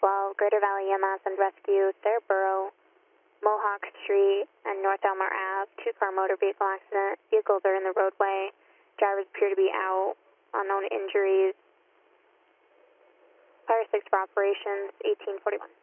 12, Greater Valley EMS and Rescue, Thurrborough, Mohawk Street, and North Elmer Ave. Two-car motor vehicle accident. Vehicles are in the roadway. Drivers appear to be out. Unknown injuries. Fire 6 for operations, 1841.